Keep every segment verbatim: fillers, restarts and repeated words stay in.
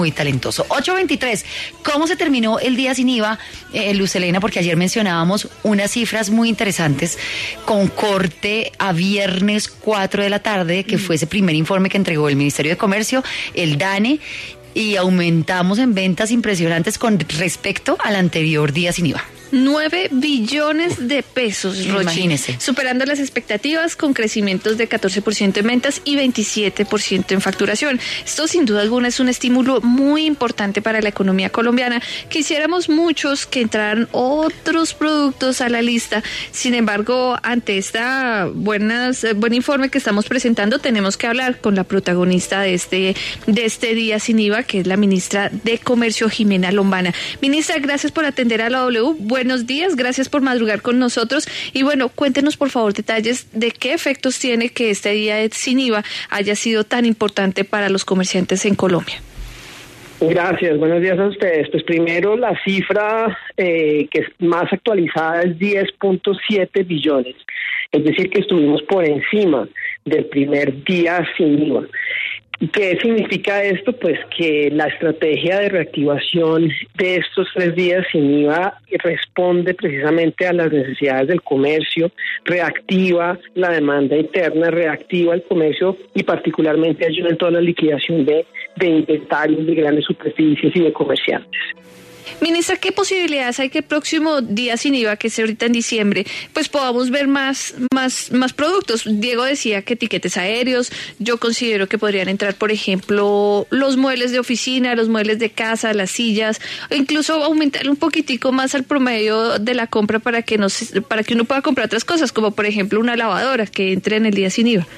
muy talentoso. ocho veintitrés, ¿cómo se terminó el día sin I V A, eh, Luz Helena? Porque ayer mencionábamos unas cifras muy interesantes con corte a viernes cuatro de la tarde, que fue ese primer informe que entregó el Ministerio de Comercio, el DANE, y aumentamos en ventas impresionantes con respecto al anterior día sin I V A. nueve billones de pesos, Rochi. Imagínese. Superando las expectativas con crecimientos de catorce por ciento en ventas y veintisiete por ciento en facturación. Esto sin duda alguna es un estímulo muy importante para la economía colombiana. Quisiéramos muchos que entraran otros productos a la lista. Sin embargo, ante esta buenas, buen informe que estamos presentando, tenemos que hablar con la protagonista de este, de este día sin I V A, que es la ministra de Comercio, Jimena Lombana. Ministra, gracias por atender a la W. Buenos días, gracias por madrugar con nosotros y bueno, cuéntenos por favor detalles de qué efectos tiene que este día sin I V A haya sido tan importante para los comerciantes en Colombia. Gracias, buenos días a ustedes. Pues primero la cifra eh, que es más actualizada es diez punto siete billones, es decir que estuvimos por encima del primer día sin I V A. ¿Qué significa esto? Pues que la estrategia de reactivación de estos tres días sin I V A responde precisamente a las necesidades del comercio, reactiva la demanda interna, reactiva el comercio y particularmente ayuda en toda la liquidación de, de inventarios de grandes superficies y de comerciantes. Ministra, ¿qué posibilidades hay que el próximo día sin I V A, que es ahorita en diciembre, pues podamos ver más, más, más productos? Diego decía que tiquetes aéreos, yo considero que podrían entrar, por ejemplo, los muebles de oficina, los muebles de casa, las sillas, o incluso aumentar un poquitico más al promedio de la compra para que nos, para que uno pueda comprar otras cosas, como por ejemplo una lavadora que entre en el día sin I V A.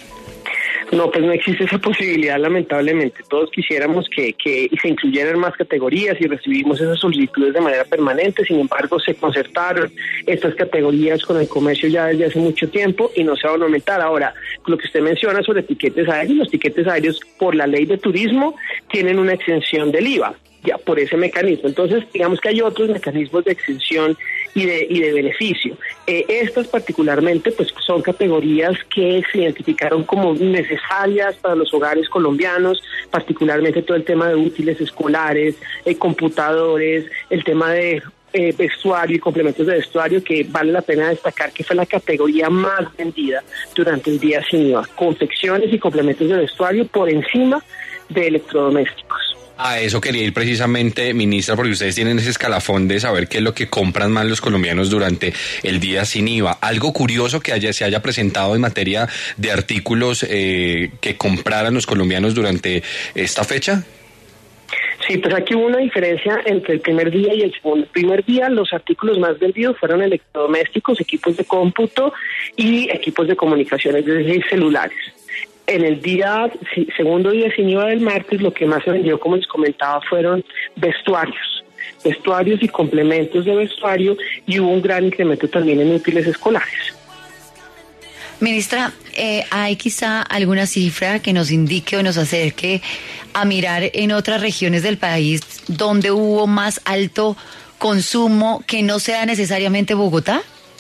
No, pues no existe esa posibilidad, lamentablemente. Todos quisiéramos que, que se incluyeran más categorías y recibimos esas solicitudes de manera permanente. Sin embargo, se concertaron estas categorías con el comercio ya desde hace mucho tiempo y no se van a aumentar. Ahora, lo que usted menciona sobre tiquetes aéreos, los tiquetes aéreos por la ley de turismo tienen una exención del I V A, ya por ese mecanismo. Entonces, digamos que hay otros mecanismos de exención y de y de beneficio. Eh, estas particularmente pues son categorías que se identificaron como necesarias para los hogares colombianos, particularmente todo el tema de útiles escolares, eh, computadores, el tema de eh, vestuario y complementos de vestuario, que vale la pena destacar que fue la categoría más vendida durante el día sin I V A. Confecciones y complementos de vestuario por encima de electrodomésticos. A eso quería ir precisamente, ministra, porque ustedes tienen ese escalafón de saber qué es lo que compran más los colombianos durante el día sin I V A. Algo curioso que haya, se haya presentado en materia de artículos eh, que compraran los colombianos durante esta fecha. Sí, pues aquí hubo una diferencia entre el primer día y el segundo. El primer día los artículos más vendidos fueron electrodomésticos, equipos de cómputo y equipos de comunicación, es decir, celulares. En el día, segundo día sin I V A del martes, lo que más se vendió, como les comentaba, fueron vestuarios, vestuarios y complementos de vestuario, y hubo un gran incremento también en útiles escolares. Ministra, eh, ¿hay quizá alguna cifra que nos indique o nos acerque a mirar en otras regiones del país donde hubo más alto consumo que no sea necesariamente Bogotá?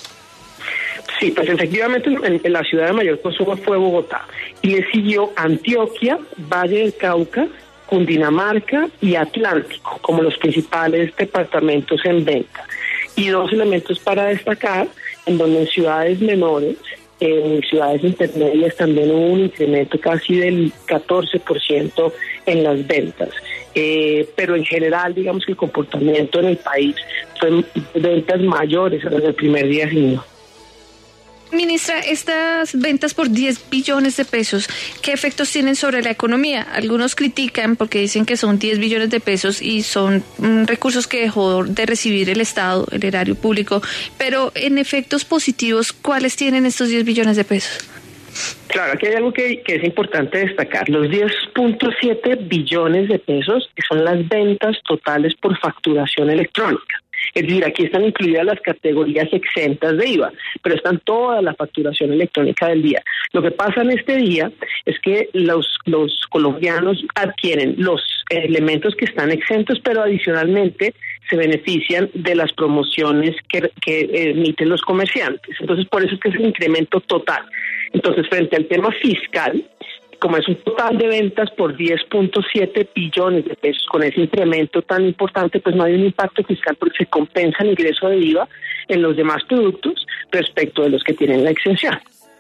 Sí, pues efectivamente en, en la ciudad de mayor consumo fue Bogotá, y le siguió Antioquia, Valle del Cauca, Cundinamarca y Atlántico como los principales departamentos en venta. Y dos elementos para destacar, en donde en ciudades menores, en ciudades intermedias también hubo un incremento casi del catorce por ciento en las ventas. Eh, pero en general, digamos que el comportamiento en el país fue ventas mayores a las del primer día sin I V A. Ministra, estas ventas por diez billones de pesos, ¿qué efectos tienen sobre la economía? Algunos critican porque dicen que son diez billones de pesos y son mm, recursos que dejó de recibir el Estado, el erario público, pero en efectos positivos, ¿cuáles tienen estos diez billones de pesos? Claro, aquí hay algo que, que es importante destacar. Los diez punto siete billones de pesos son las ventas totales por facturación electrónica. Es decir, aquí están incluidas las categorías exentas de I V A, pero están toda la facturación electrónica del día. Lo que pasa en este día es que los, los colombianos adquieren los elementos que están exentos, pero adicionalmente se benefician de las promociones que, que emiten los comerciantes. Entonces, por eso es que es un incremento total. Entonces, frente al tema fiscal, como es un total de ventas por diez punto siete billones de pesos, con ese incremento tan importante, pues no hay un impacto fiscal porque se compensa el ingreso de I V A en los demás productos respecto de los que tienen la exención.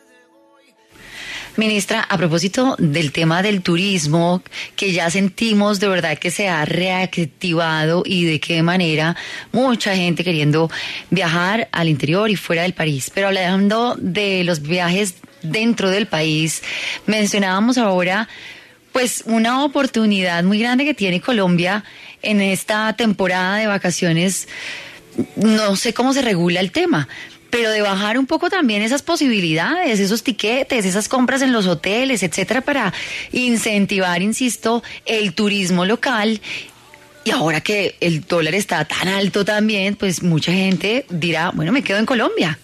Ministra, a propósito del tema del turismo, que ya sentimos de verdad que se ha reactivado y de qué manera, mucha gente queriendo viajar al interior y fuera del país. Pero hablando de los viajes dentro del país, mencionábamos ahora pues una oportunidad muy grande que tiene Colombia en esta temporada de vacaciones. No sé cómo se regula el tema, pero de bajar un poco también esas posibilidades, esos tiquetes, esas compras en los hoteles, etcétera, para incentivar, insisto, el turismo local. Y ahora que el dólar está tan alto también, pues mucha gente dirá, bueno, me quedo en Colombia.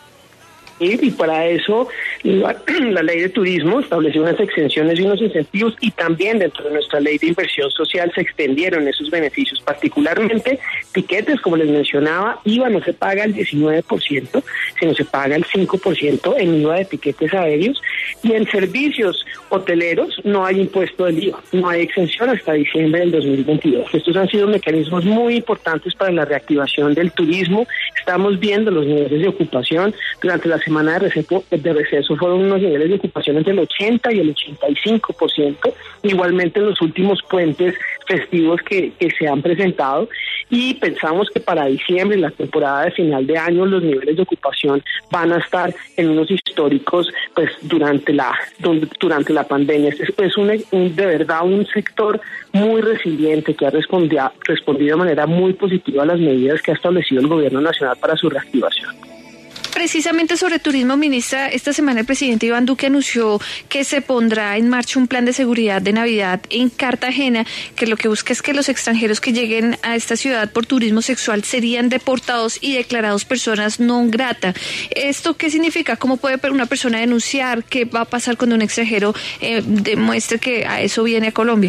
Y para eso la, la ley de turismo estableció unas exenciones y unos incentivos, y también dentro de nuestra ley de inversión social se extendieron esos beneficios, particularmente tiquetes, como les mencionaba. I V A no se paga el diecinueve por ciento, sino se paga el cinco por ciento en I V A de tiquetes aéreos, y en servicios hoteleros no hay impuesto del I V A, no hay exención hasta diciembre del dos mil veintidós. Estos han sido mecanismos muy importantes para la reactivación del turismo. Estamos viendo los niveles de ocupación durante la semana de receso, de receso fueron unos niveles de ocupación entre el ochenta y el ochenta y cinco por ciento, igualmente en los últimos puentes festivos que, que se han presentado, y pensamos que para diciembre, la temporada de final de año, los niveles de ocupación van a estar en unos históricos pues durante la durante la pandemia. Este es un, un, de verdad un sector muy resiliente que ha respondido, respondido de manera muy positiva a las medidas que ha establecido el gobierno nacional para su reactivación. Precisamente sobre turismo, ministra, esta semana el presidente Iván Duque anunció que se pondrá en marcha un plan de seguridad de Navidad en Cartagena, que lo que busca es que los extranjeros que lleguen a esta ciudad por turismo sexual serían deportados y declarados personas non grata. ¿Esto qué significa? ¿Cómo puede una persona denunciar? ¿Qué va a pasar cuando un extranjero eh, demuestre que a eso viene a Colombia?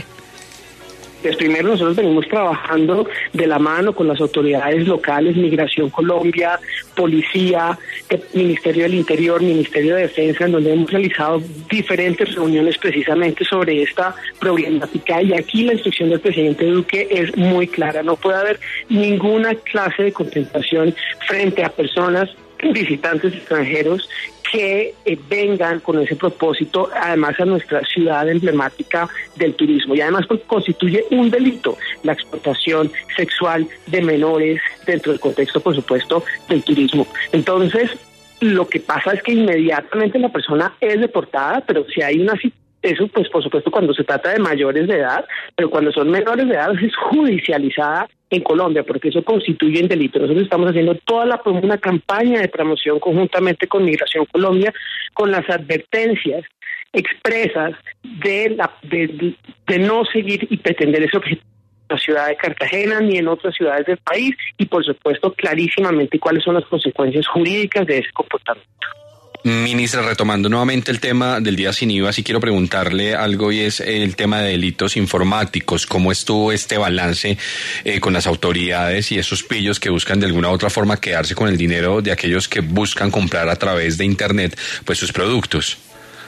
Pues primero nosotros venimos trabajando de la mano con las autoridades locales, Migración Colombia, Policía, Ministerio del Interior, Ministerio de Defensa, en donde hemos realizado diferentes reuniones precisamente sobre esta problemática, y aquí la instrucción del presidente Duque es muy clara: no puede haber ninguna clase de contemplación frente a personas, visitantes extranjeros que eh, vengan con ese propósito, además a nuestra ciudad emblemática del turismo, y además porque constituye un delito la explotación sexual de menores dentro del contexto, por supuesto, del turismo. Entonces, lo que pasa es que inmediatamente la persona es deportada, pero si hay una eso, pues por supuesto cuando se trata de mayores de edad, pero cuando son menores de edad es judicializada en Colombia, porque eso constituye un delito. Nosotros estamos haciendo toda la una campaña de promoción conjuntamente con Migración Colombia, con las advertencias expresas de, la, de, de no seguir y pretender ese objetivo en la ciudad de Cartagena ni en otras ciudades del país, y por supuesto clarísimamente cuáles son las consecuencias jurídicas de ese comportamiento. Ministra, retomando nuevamente el tema del día sin I V A, sí quiero preguntarle algo, y es el tema de delitos informáticos. ¿Cómo estuvo este balance eh, con las autoridades y esos pillos que buscan de alguna u otra forma quedarse con el dinero de aquellos que buscan comprar a través de Internet pues sus productos?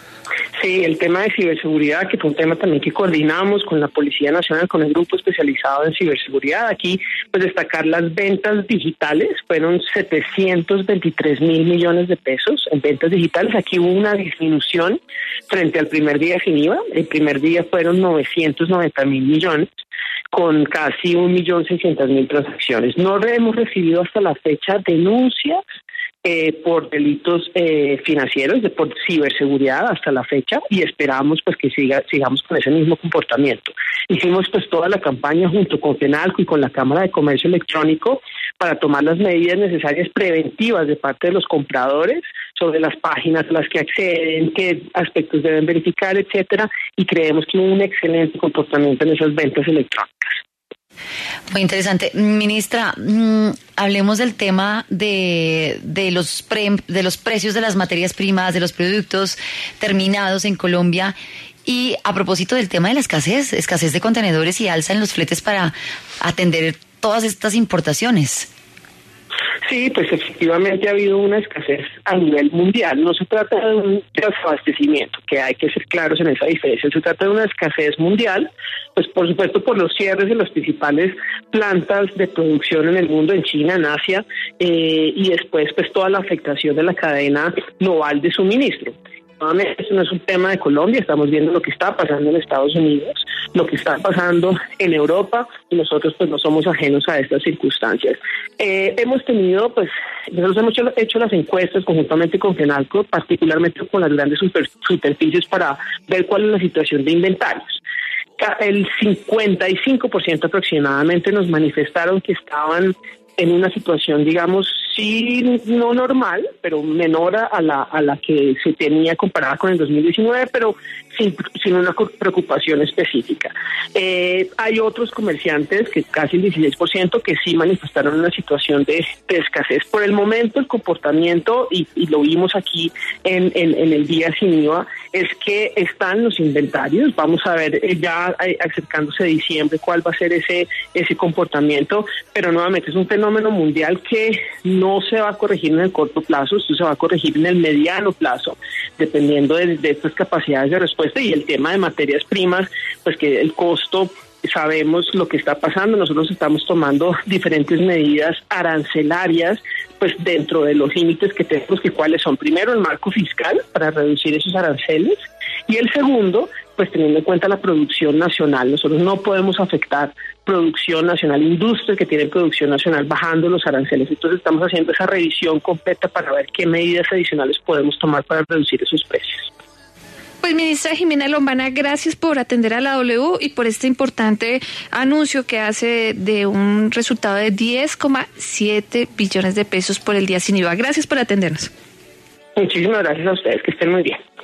Sí, el tema de ciberseguridad, que fue un tema también que coordinamos con la Policía Nacional, con el grupo especializado en ciberseguridad. Aquí, pues destacar las ventas digitales, fueron setecientos veintitrés mil millones de pesos en ventas digitales. Aquí hubo una disminución frente al primer día sin I V A. El primer día fueron novecientos noventa mil millones, con casi un millón seiscientas mil transacciones. No hemos recibido hasta la fecha denuncias Eh, por delitos eh, financieros, de por ciberseguridad hasta la fecha, y esperamos pues que siga sigamos con ese mismo comportamiento. Hicimos pues toda la campaña junto con FENALCO y con la Cámara de Comercio Electrónico para tomar las medidas necesarias preventivas de parte de los compradores sobre las páginas a las que acceden, qué aspectos deben verificar, etcétera, y creemos que hubo un excelente comportamiento en esas ventas electrónicas. Muy interesante. Ministra, mmm, hablemos del tema de, de, los pre, de los precios de las materias primas, de los productos terminados en Colombia, y a propósito del tema de la escasez, escasez de contenedores y alza en los fletes para atender todas estas importaciones. Sí, pues efectivamente ha habido una escasez a nivel mundial. No se trata de un desabastecimiento, que hay que ser claros en esa diferencia. Se trata de una escasez mundial, pues por supuesto por los cierres de las principales plantas de producción en el mundo, en China, en Asia, eh, y después pues toda la afectación de la cadena global de suministro. Nuevamente, esto no es un tema de Colombia, estamos viendo lo que está pasando en Estados Unidos, lo que está pasando en Europa, y nosotros pues no somos ajenos a estas circunstancias. Eh, hemos tenido, pues, nosotros hemos hecho, hecho las encuestas conjuntamente con FENALCO, particularmente con las grandes super, superficies, para ver cuál es la situación de inventarios. El cincuenta y cinco por ciento aproximadamente nos manifestaron que estaban en una situación, digamos, sí, no normal, pero menor a la a la que se tenía comparada con el dos mil diecinueve, pero sin, sin una preocupación específica. Eh, hay otros comerciantes, que casi el dieciséis por ciento, que sí manifestaron una situación de, de escasez. Por el momento, el comportamiento, y, y lo vimos aquí en, en, en el día sin I V A, es que están los inventarios. Vamos a ver eh, ya eh, acercándose de diciembre cuál va a ser ese, ese comportamiento, pero nuevamente es un fenómeno mundial que no se va a corregir en el corto plazo, esto se va a corregir en el mediano plazo, dependiendo de, de estas capacidades de respuesta. Y el tema de materias primas, pues que el costo, sabemos lo que está pasando. Nosotros estamos tomando diferentes medidas arancelarias, pues dentro de los límites que tenemos, que cuáles son. Primero, el marco fiscal para reducir esos aranceles, y el segundo, pues teniendo en cuenta la producción nacional. Nosotros no podemos afectar producción nacional, industrias que tienen producción nacional, bajando los aranceles. Entonces estamos haciendo esa revisión completa para ver qué medidas adicionales podemos tomar para reducir esos precios. Pues, ministra Jimena Lombana, gracias por atender a la W y por este importante anuncio que hace de un resultado de diez coma siete billones de pesos por el día sin I V A. Gracias por atendernos. Muchísimas gracias a ustedes, que estén muy bien.